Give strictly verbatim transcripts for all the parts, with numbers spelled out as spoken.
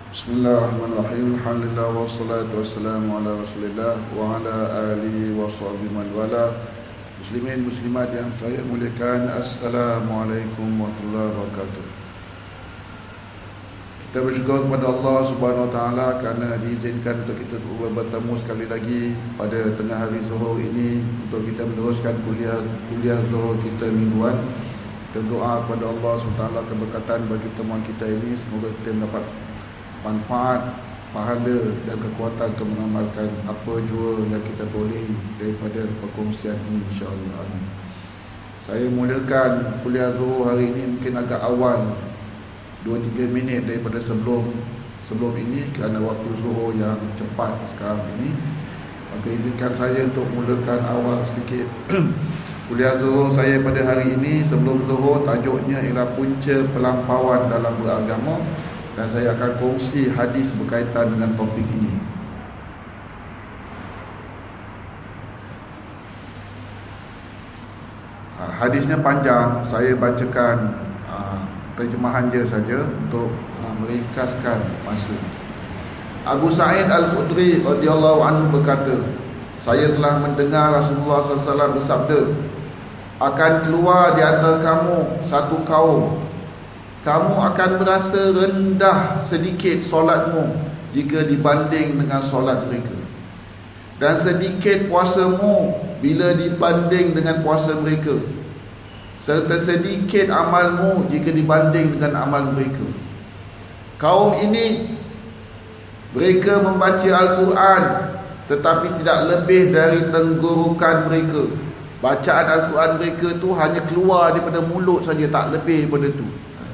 Bismillahirrahmanirrahim. Alhamdulillah wassalatu wassalamu ala Rasulillah wa ala alihi wa sahbihi man wala. Muslimin muslimat yang saya muliakan, Assalamualaikum warahmatullahi wabarakatuh. Kita bersyukur kepada Allah Subhanahu wa taala kerana diizinkan untuk kita bertemu sekali lagi pada tengah hari Zuhur ini untuk kita meneruskan kuliah kuliah Zuhur kita mingguan. Kita berdoa kepada Allah Subhanahu wa taala keberkatan bagi temuan kita ini, semoga kita mendapat manfaat, pahala dan kekuatan untuk mengamalkan apa jua yang kita boleh daripada perkongsian ini, insya-Allah. Amin. Saya mulakan kuliah Zuhur hari ini mungkin agak awal, dua tiga minit daripada sebelum sebelum ini kerana waktu Zuhur yang cepat sekarang ini. Maka izinkan saya untuk mulakan awal sedikit. Kuliah Zuhur saya pada hari ini sebelum Zuhur tajuknya ialah punca pelampauan dalam beragama. Dan saya akan kongsi hadis berkaitan dengan topik ini. Hadisnya panjang, saya bacakan uh, terjemahan dia saja untuk uh, meringkaskan masa. Abu Sa'id Al-Khudri radhiyallahu anhu berkata, saya telah mendengar Rasulullah sallallahu alaihi wasallam bersabda, akan keluar di antara kamu satu kaum, kamu akan merasa rendah sedikit solatmu jika dibanding dengan solat mereka, dan sedikit puasamu bila dibanding dengan puasa mereka, serta sedikit amalmu jika dibanding dengan amal mereka. Kaum ini, mereka membaca Al-Quran tetapi tidak lebih dari tenggorokan mereka. Bacaan Al-Quran mereka tu hanya keluar daripada mulut saja, tak lebih daripada tu.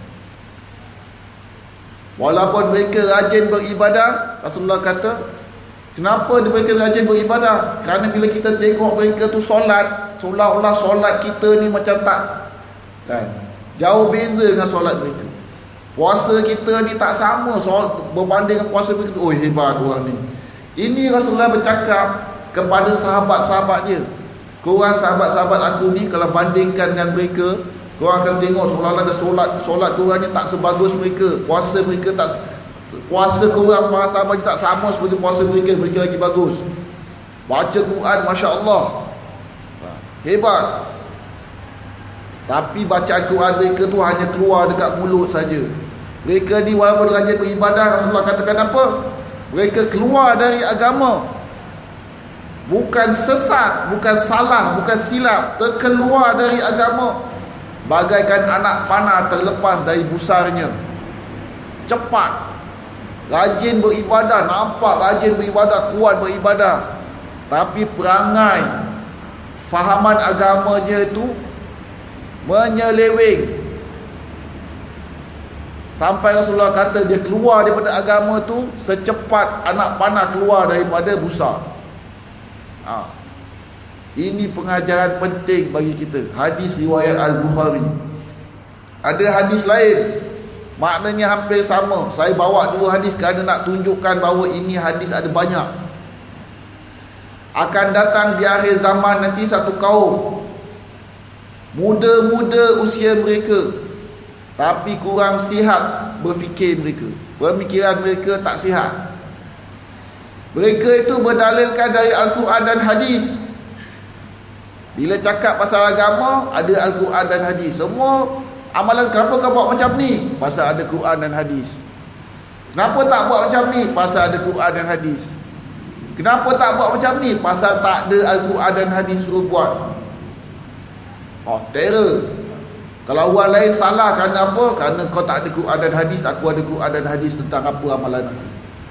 Walaupun mereka rajin beribadah, Rasulullah kata, kenapa mereka rajin beribadah? Kerana bila kita tengok mereka tu solat, seolah-olah solat kita ni macam tak, kan, jauh beza dengan solat mereka. Puasa kita ni tak sama soal, berbanding dengan puasa mereka. Oh, hebat orang ni. Ini Rasulullah bercakap kepada sahabat-sahabat dia. Korang sahabat-sahabat aku ni, kalau bandingkan dengan mereka, korang akan tengok seolah-olah solat solat korang ni tak sebagus mereka, puasa mereka tak, puasa korang para sahabat tak sama seperti puasa mereka, mereka lagi bagus. Baca Quran, masya-Allah, hebat. Tapi bacaan Quran mereka tu hanya keluar dekat mulut saja. Mereka ni walaupun rajin beribadah, Rasulullah katakan apa? Mereka keluar dari agama. Bukan sesat, bukan salah, bukan silap, terkeluar dari agama bagaikan anak panah terlepas dari busarnya. Cepat, rajin beribadah, nampak rajin beribadah, kuat beribadah, tapi perangai, fahaman agamanya itu menyeleweng. Sampai Rasulullah kata dia keluar daripada agama tu secepat anak panah keluar daripada busar. Ha. Ini pengajaran penting bagi kita. Hadis riwayat Al-Bukhari. Ada hadis lain, maknanya hampir sama. Saya bawa dua hadis kerana nak tunjukkan bahawa ini hadis ada banyak. Akan datang di akhir zaman nanti satu kaum, muda-muda usia mereka, tapi kurang sihat berfikir mereka. Pemikiran mereka tak sihat. Mereka itu berdalilkan dari Al-Quran dan hadis. Bila cakap pasal agama, ada Al-Quran dan hadis. Semua amalan, kenapa kau buat macam ni? Pasal ada Quran dan hadis. Kenapa tak buat macam ni? Pasal ada Quran dan hadis. Kenapa tak buat macam ni? Pasal tak ada Al-Quran dan hadis suruh buat. Oh, terror. Kalau orang lain salah kerana apa? Kerana kau tak ada Quran dan hadis, aku ada Quran dan hadis tentang apa amalan aku.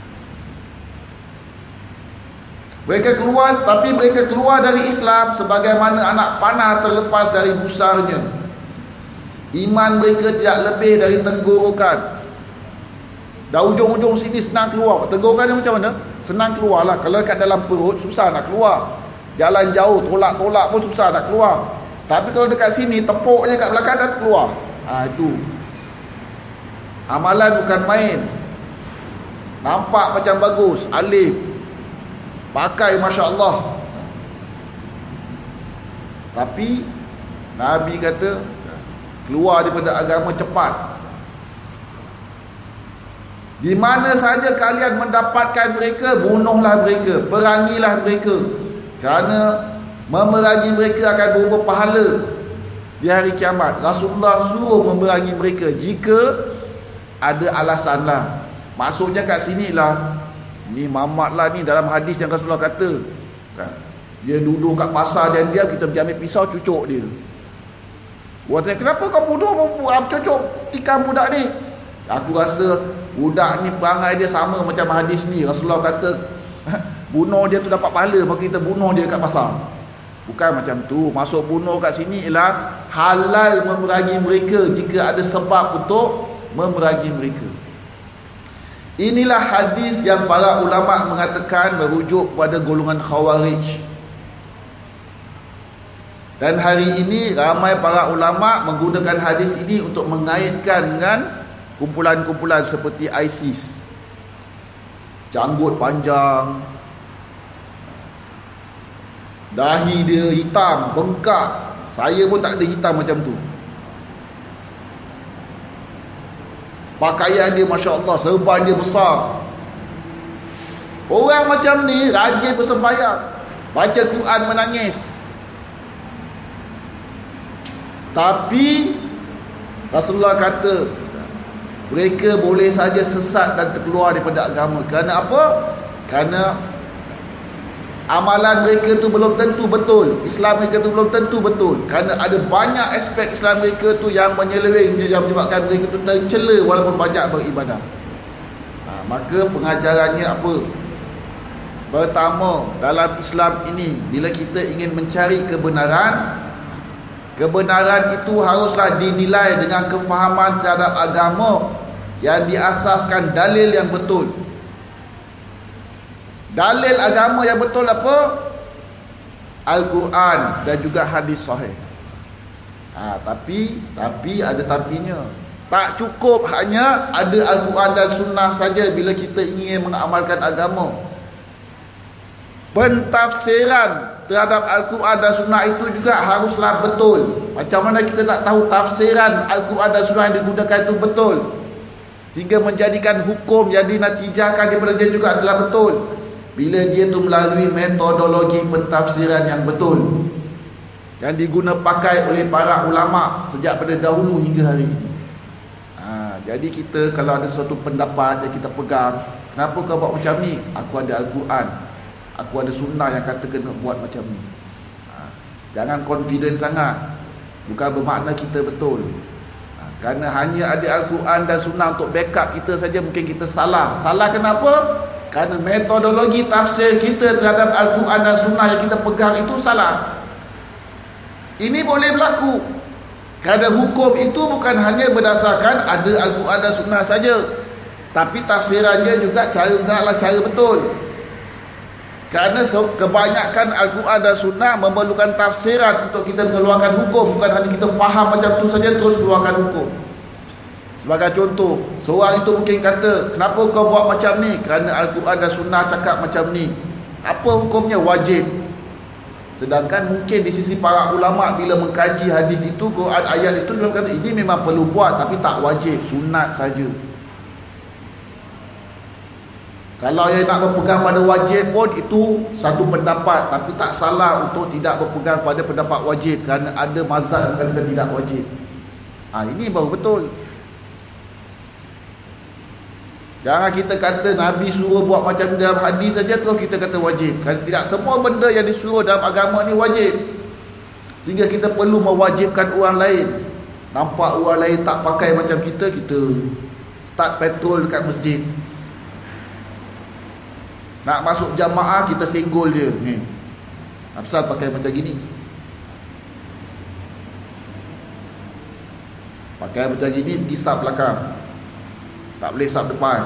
Mereka keluar, tapi mereka keluar dari Islam sebagaimana anak panah terlepas dari busarnya. Iman mereka tidak lebih dari tenggorokan. Dah ujung-ujung sini senang keluar. Tenggorokan ni macam mana? Senang keluar lah. Kalau dekat dalam perut, susah nak keluar. Jalan jauh, tolak-tolak pun susah nak keluar. Tapi kalau dekat sini, tepuk je kat belakang dah keluar. Ha, itu amalan bukan main. Nampak macam bagus, alif, pakai masya-Allah. Tapi Nabi kata keluar daripada agama cepat. Di mana saja kalian mendapatkan mereka, bunuhlah mereka, perangilah mereka. Kerana memerangi mereka akan berubah pahala di hari kiamat. Rasulullah suruh memerangi mereka jika ada alasan lah. Maksudnya kat sini lah, ni Muhammad lah ni dalam hadis yang Rasulullah kata kan, dia duduk kat pasar dan dia kita pergi ambil pisau cucuk dia. Orang tanya, kenapa kau bunuh cucuk tikam budak ni? Aku rasa budak ni perangai dia sama macam hadis ni. Rasulullah kata bunuh dia tu dapat pahala, maka kita bunuh dia kat pasar. Bukan macam tu. Maksud bunuh kat sini ialah halal memerangi mereka jika ada sebab untuk memerangi mereka. Inilah hadis yang para ulama mengatakan merujuk kepada golongan Khawarij. Dan hari ini ramai para ulama menggunakan hadis ini untuk mengaitkan dengan kumpulan-kumpulan seperti ISIS. Janggut panjang, dahi dia hitam, bengkak. Saya pun tak ada hitam macam tu. Pakaian dia Masya Allah, serban dia besar. Orang macam ni rajin bersembahyang, baca Quran, menangis. Tapi Rasulullah kata mereka boleh saja sesat dan terkeluar daripada agama. Kerana apa? Kerana amalan mereka tu belum tentu betul, Islam mereka tu belum tentu betul. Kerana ada banyak aspek Islam mereka tu yang menyeleweng, yang menyebabkan mereka tu tercela walaupun banyak beribadah. ha, Maka pengajarannya apa? Pertama, dalam Islam ini, bila kita ingin mencari kebenaran, kebenaran itu haruslah dinilai dengan kefahaman terhadap agama yang diasaskan dalil yang betul. Dalil agama yang betul apa? Al-Quran dan juga hadis sahih. ha, Tapi Tapi ada tapinya. Tak cukup hanya ada Al-Quran dan sunnah saja bila kita ingin mengamalkan agama. Pentafsiran terhadap Al-Quran dan sunnah itu juga haruslah betul. Macam mana kita nak tahu tafsiran Al-Quran dan sunnah yang digunakan itu betul, sehingga menjadikan hukum yang dinatijahkan daripada dia juga adalah betul? Bila dia tu melalui metodologi pentafsiran yang betul, yang diguna pakai oleh para ulama sejak pada dahulu hingga hari ini. ha, Jadi kita kalau ada suatu pendapat yang kita pegang, kenapa kau buat macam ni? Aku ada Al-Quran, aku ada sunnah yang kata kena buat macam ni. ha, Jangan confident sangat. Bukan bermakna kita betul. ha, Kerana hanya ada Al-Quran dan sunnah untuk backup kita saja, mungkin kita salah. Salah kenapa? Kerana metodologi tafsir kita terhadap Al-Quran dan sunnah yang kita pegang itu salah. Ini boleh berlaku kerana hukum itu bukan hanya berdasarkan ada Al-Quran dan sunnah saja, tapi tafsirannya juga cara adalah cara betul. Kerana kebanyakan Al-Quran dan sunnah memerlukan tafsiran untuk kita mengeluarkan hukum, bukan hanya kita faham macam tu saja terus keluarkan hukum. Sebagai contoh, seorang itu mungkin kata, kenapa kau buat macam ni? Kerana Al-Quran dan sunnah cakap macam ni. Apa hukumnya? Wajib. Sedangkan mungkin di sisi para ulama bila mengkaji hadis itu, Quran ayat itu, dia kata ini memang perlu buat tapi tak wajib, sunat saja. Kalau yang nak berpegang pada wajib pun itu satu pendapat, tapi tak salah untuk tidak berpegang pada pendapat wajib kerana ada mazhab yang kata tidak wajib. ha, Ini baru betul. Jangan kita kata Nabi suruh buat macam ni dalam hadis saja terus kita kata wajib. Kerana tidak semua benda yang disuruh dalam agama ni wajib, sehingga kita perlu mewajibkan orang lain. Nampak orang lain tak pakai macam kita, kita start petrol dekat masjid. Nak masuk jamaah kita senggol dia ni, asal pakai macam gini, pakai macam gini pergi sap belakang, tak boleh sap depan.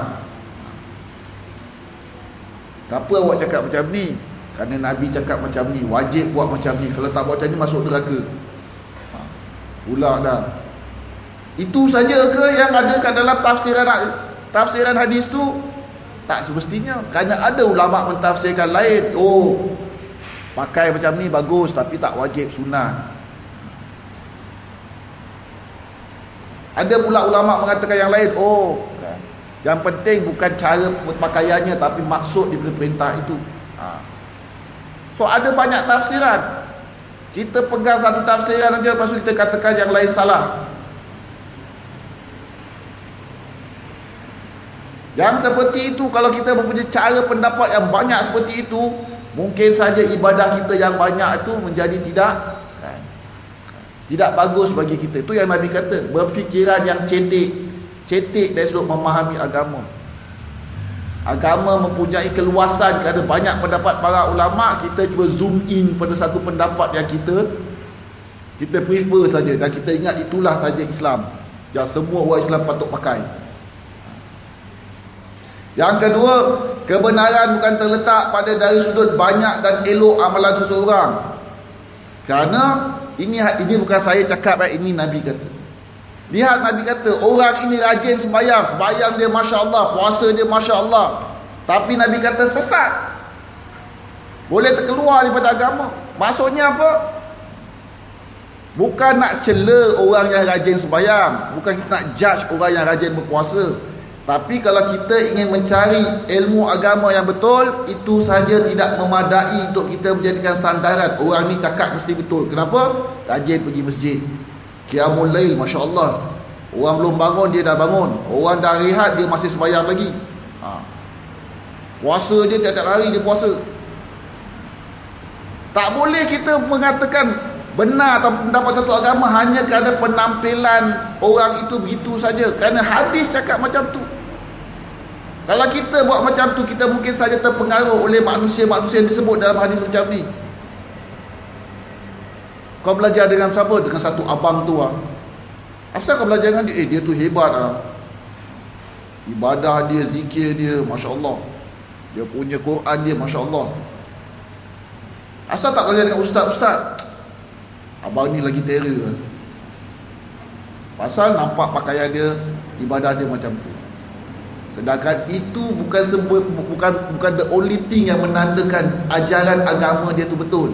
Kenapa awak cakap macam ni? Kerana Nabi cakap macam ni, wajib buat macam ni. Kalau tak buat macam ni masuk neraka. ha, Pula dah. Itu saja ke yang ada kat dalam tafsiran tafsiran hadis tu? Tak semestinya. Kerana ada ulama mentafsirkan lain. Oh, pakai macam ni bagus tapi tak wajib, sunat. Ada pula ulama mengatakan yang lain. Oh, Yang penting bukan cara pakaiannya, tapi maksud daripada perintah itu. Ha. So ada banyak tafsiran. Kita pegang satu tafsiran saja, lepas tu kita katakan yang lain salah. Yang seperti itu, kalau kita mempunyai cara pendapat yang banyak seperti itu, mungkin saja ibadah kita yang banyak itu menjadi tidak Tidak bagus bagi kita. Itu yang Nabi kata, berfikiran yang cetek, cetek dari sudut memahami agama. Agama mempunyai keluasan kerana banyak pendapat para ulama. Kita cuba zoom in pada satu pendapat yang kita Kita prefer saja, dan kita ingat itulah saja Islam yang semua orang Islam patut pakai. Yang kedua, kebenaran bukan terletak pada dari sudut banyak dan elok amalan seseorang. Kerana ini ini bukan saya cakap, ini Nabi kata. Lihat, Nabi kata orang ini rajin sembahyang, sembahyang dia masya-Allah, puasa dia masya-Allah, tapi Nabi kata sesat, boleh terkeluar daripada agama. Maksudnya apa? Bukan nak cela orang yang rajin sembahyang, bukan kita nak judge orang yang rajin berpuasa. Tapi kalau kita ingin mencari ilmu agama yang betul, itu saja tidak memadai untuk kita menjadikan sandaran. Orang ni cakap mesti betul. Kenapa? Rajin pergi masjid, Qiyamul Lail, Masya Allah. Orang belum bangun, dia dah bangun. Orang dah rehat, dia masih sembahyang lagi. ha. Puasa dia tiap-tiap hari dia puasa. Tak boleh kita mengatakan benar atau pendapat satu agama hanya kerana penampilan orang itu begitu saja, kerana hadis cakap macam tu. Kalau kita buat macam tu, kita mungkin saja terpengaruh oleh manusia-manusia yang disebut dalam hadis macam ni. Kau belajar dengan siapa? Dengan satu abang tua. Asal kau belajar dengan dia? Eh, dia tu hebat lah. Ibadah dia, zikir dia, Masya Allah. Dia punya Quran dia, Masya Allah. Asal tak belajar dengan ustaz-ustaz? Abang ni lagi terror. Pasal nampak pakaian dia, ibadah dia macam tu. Sedangkan itu bukan sebuah, bukan bukan the only thing yang menandakan ajaran agama dia tu betul.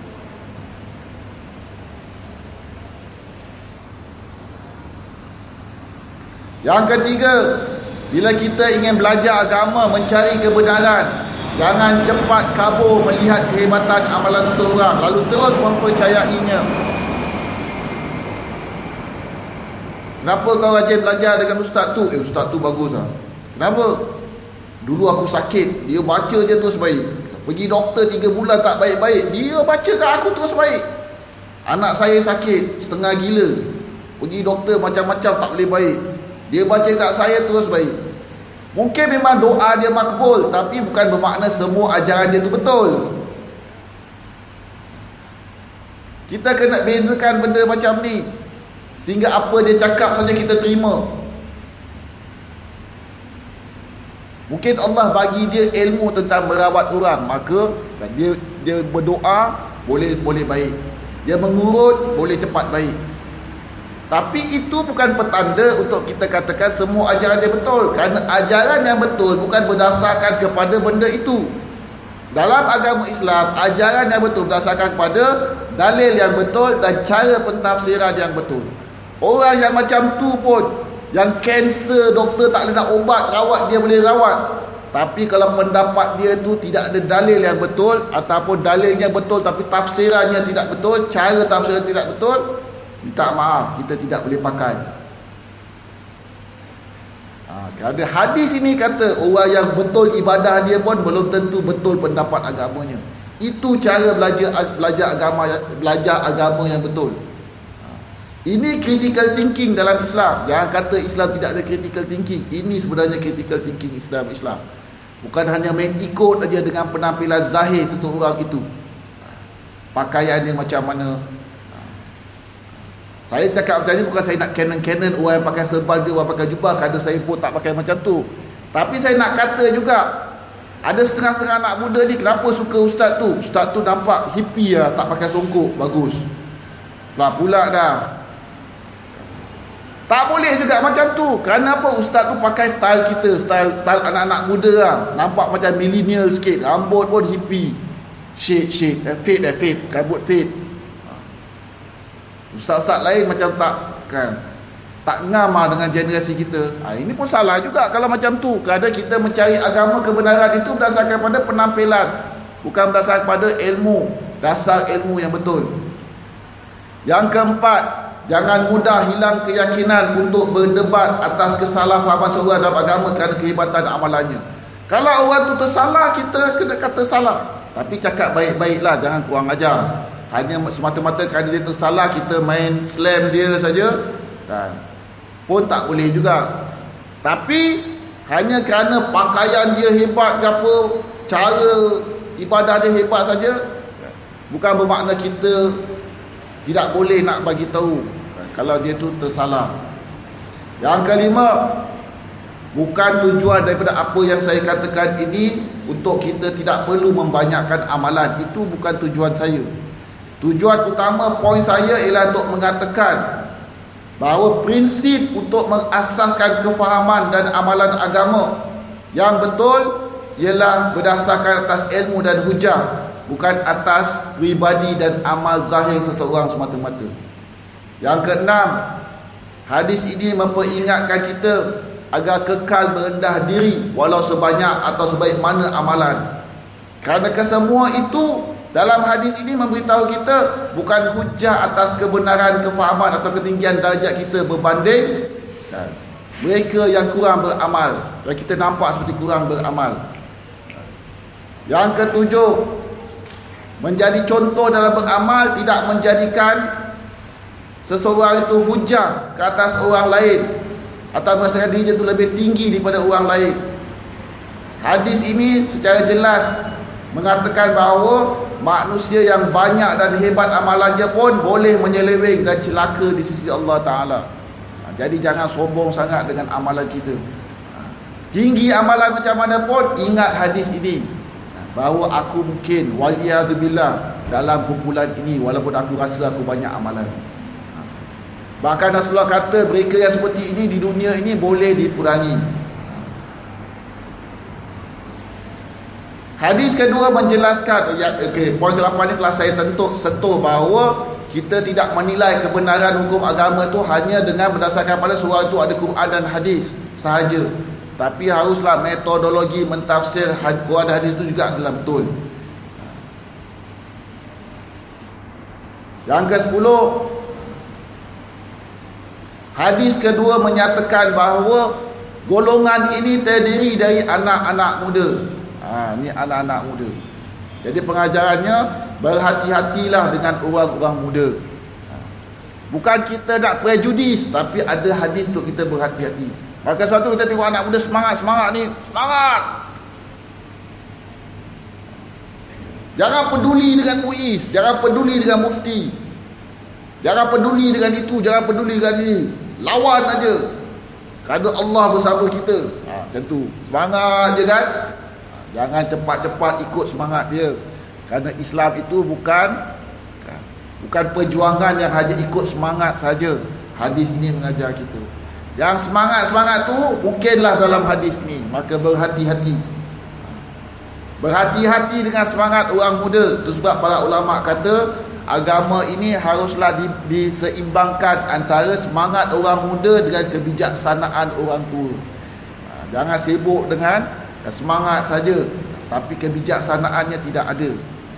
Yang ketiga, bila kita ingin belajar agama, mencari kebenaran, jangan cepat kabur melihat kehebatan amalan seseorang lalu terus mempercayainya. Kenapa kau rajin belajar dengan ustaz tu? Eh, ustaz tu bagus lah. Kenapa? Dulu aku sakit, dia baca je terus baik. Pergi doktor tiga bulan tak baik-baik, dia baca kat aku terus baik. Anak saya sakit, setengah gila, pergi doktor macam-macam tak boleh baik, dia baca kat saya terus baik. Mungkin memang doa dia makbul, tapi bukan bermakna semua ajaran dia tu betul. Kita kena bezakan benda macam ni, sehingga apa dia cakap saja kita terima. Mungkin Allah bagi dia ilmu tentang merawat orang, maka dia dia berdoa boleh boleh baik, dia mengurut boleh cepat baik. Tapi itu bukan petanda untuk kita katakan semua ajaran dia betul, kerana ajaran yang betul bukan berdasarkan kepada benda itu. Dalam agama Islam, ajaran yang betul berdasarkan kepada dalil yang betul dan cara pentafsiran yang betul. Orang yang macam tu pun, yang kanser doktor tak boleh nak ubat, rawat dia boleh rawat, tapi kalau pendapat dia tu tidak ada dalil yang betul, ataupun dalilnya betul tapi tafsirannya tidak betul, cara tafsiran tidak betul, minta maaf, kita tidak boleh pakai. ha, Kerana hadis ini kata orang yang betul ibadah dia pun belum tentu betul pendapat agamanya. Itu cara belajar belajar agama belajar agama yang betul. Ini critical thinking dalam Islam. Jangan kata Islam tidak ada critical thinking. Ini sebenarnya critical thinking Islam Islam. Bukan hanya main ikut saja dengan penampilan zahir seseorang itu, pakaian dia macam mana. Saya cakap macam ni bukan saya nak canon-canon orang yang pakai serban dia, orang pakai jubah, kerana saya pun tak pakai macam tu. Tapi saya nak kata juga, ada setengah-setengah anak muda ni kenapa suka ustaz tu? Ustaz tu nampak hippie lah, tak pakai songkok, bagus. Lah pula dah. Tak boleh juga macam tu. Kerana apa? Ustaz tu pakai style kita, style style anak-anak muda lah. Nampak macam millennial sikit, rambut pun hippie, shade shade, eh, fade eh, fade, rambut fade. Ustaz-ustaz lain macam tak, kan. tak ngam dengan generasi kita. Ha, ini pun salah juga kalau macam tu. Kerana kita mencari agama kebenaran itu berdasarkan pada penampilan, bukan berdasarkan pada ilmu, dasar ilmu yang betul. Yang keempat, jangan mudah hilang keyakinan untuk berdebat atas kesalahfahaman seorang dalam agama kerana kehebatan amalannya. Kalau orang tu tersalah, kita kena kata salah, tapi cakap baik-baiklah, jangan kurang ajar. Hanya semata-mata kerana dia tersalah kita main slam dia saja, kan, pun tak boleh juga. Tapi hanya kerana pakaian dia hebat ke apa, cara ibadah dia hebat saja, bukan bermakna kita tidak boleh nak bagi tahu kalau dia tu tersalah. Yang kelima, bukan tujuan daripada apa yang saya katakan ini untuk kita tidak perlu membanyakkan amalan. Itu bukan tujuan saya. Tujuan utama poin saya ialah untuk mengatakan bahawa prinsip untuk mengasaskan kefahaman dan amalan agama yang betul ialah berdasarkan atas ilmu dan hujah, bukan atas pribadi dan amal zahir seseorang semata-mata. Yang keenam, hadis ini memperingatkan kita agar kekal merendah diri walau sebanyak atau sebaik mana amalan. Kerana kesemua itu dalam hadis ini memberitahu kita bukan hujah atas kebenaran, kefahaman atau ketinggian darjat kita berbanding dan mereka yang kurang beramal. Kalau kita nampak seperti kurang beramal. Yang ketujuh, menjadi contoh dalam beramal tidak menjadikan seseorang itu hujah ke atas orang lain atau merasakan dirinya itu lebih tinggi daripada orang lain. Hadis ini secara jelas mengatakan bahawa manusia yang banyak dan hebat amalannya pun boleh menyeleweng dan celaka di sisi Allah Ta'ala. Jadi jangan sombong sangat dengan amalan kita. Tinggi amalan macam mana pun, ingat hadis ini, bahawa aku mungkin waliyadzubillah dalam kumpulan ini walaupun aku rasa aku banyak amalan. Bahkan Rasulullah kata mereka yang seperti ini di dunia ini boleh dikurangi. Hadis kedua menjelaskan, ya, okay, poin kelapan ini telah saya tentu sentuh bahawa kita tidak menilai kebenaran hukum agama itu hanya dengan berdasarkan pada surah itu ada Quran dan hadis sahaja. Tapi haruslah metodologi mentafsir Quran dan hadis itu juga adalah betul. Yang ke sepuluh, hadis kedua menyatakan bahawa golongan ini terdiri dari anak-anak muda. Ha, ni anak-anak muda. Jadi pengajarannya, berhati-hatilah dengan orang-orang muda. Bukan kita nak prejudis, tapi ada hadis untuk kita berhati-hati. Maka suatu kita tengok anak muda semangat-semangat ni, semangat. Jangan peduli dengan muiz, jangan peduli dengan mufti, jangan peduli dengan itu, jangan peduli dengan ini. Lawan aja. Kerana Allah bersama kita. Ha, macam tu. Semangat je kan? Jangan cepat-cepat ikut semangat dia. Kerana Islam itu bukan bukan perjuangan yang hanya ikut semangat saja. Hadis ini mengajar kita. Yang semangat-semangat tu mungkinlah dalam hadis ini. Maka berhati-hati. Berhati-hati dengan semangat orang muda. Itu sebab para ulama kata agama ini haruslah di, diseimbangkan antara semangat orang muda dengan kebijaksanaan orang tua. Jangan sibuk dengan semangat saja, tapi kebijaksanaannya tidak ada.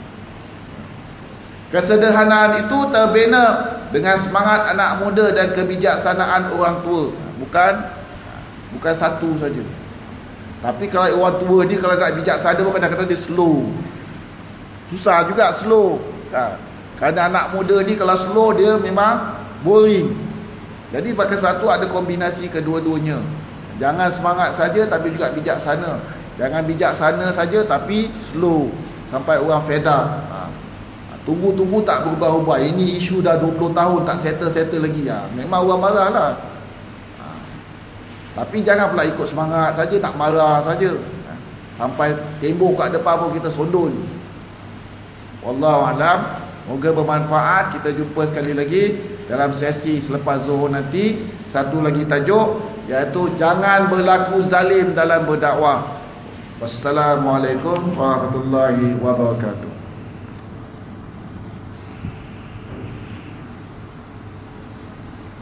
Kesederhanaan itu terbina dengan semangat anak muda dan kebijaksanaan orang tua. Bukan bukan satu saja. Tapi kalau orang tua ni kalau nak bijaksana pun kadang-kadang dia slow. Susah juga slow. Ha. Kerana anak muda ni kalau slow dia memang boring. Jadi pakai sesuatu ada kombinasi kedua-duanya. Jangan semangat saja tapi juga bijaksana. Jangan bijaksana saja tapi slow sampai orang fed up. Ha. Tunggu-tunggu tak berubah-ubah. Ini isu dah dua puluh tahun tak settle-settle lagi. Ha. Memang orang marah lah. Ha. Tapi jangan pula ikut semangat saja, nak marah saja. Ha. Sampai tembok kat depan pun kita sondol. Wallahualam. Moga bermanfaat. Kita jumpa sekali lagi dalam sesi selepas zuhur nanti. Satu lagi tajuk, iaitu jangan berlaku zalim dalam berdakwah. Wassalamualaikum warahmatullahi wabarakatuh.